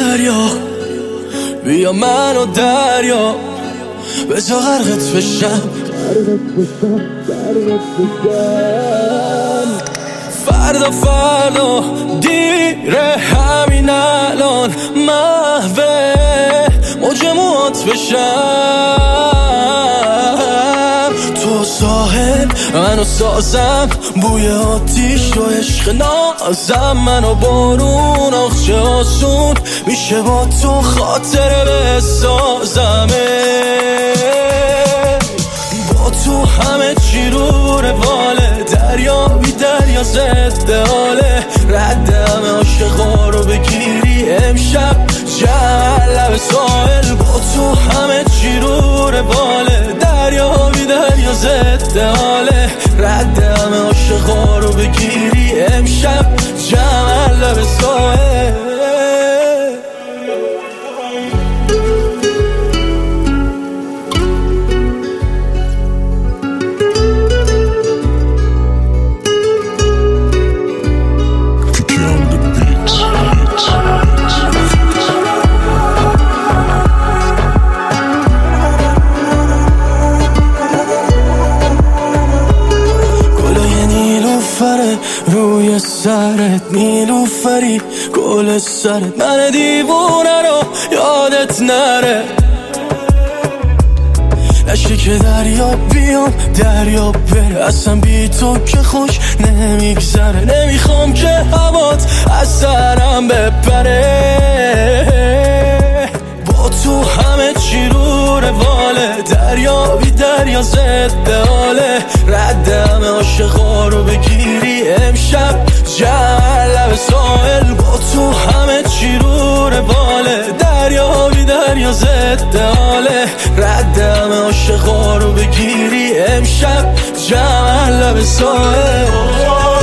دریا، بیا منو دریا بذار غرقت بشم. فردا فردا دیره همین الان محوه موج موهات بشم. تو ساحل منو سازم، بوی آتیش تو عشق نازم، منو بارون آخچه آسون میشه با تو خاطره بسازمه. با تو همه چی رو رواله، دریا بی دریا زده حاله، رد همه عاشقا رو بگیری امشب جمع لب ساحل. با تو همه چی رو رواله، دریا بی دریا زده حاله، رد همه عاشقا رو بگیری امشب جمع لب ساحل. روی سرت نیلوفری گل سرت، من دیوونه رو یادت نره. نشه که دریا بیام دریا بره، اصلا بی تو که خوش نمیگذره. نمیخوام که هوات از سرم بپره، با تو همه چی رو رواله، دریا بی دریا زده حاله، رد همه عاشقا رو بگیری امشب جمع لب ساحل. با تو همه چی رو رواله، دریا بی دریا زده حاله، رد همه عاشقا رو بگیری امشب جمع لب ساحل.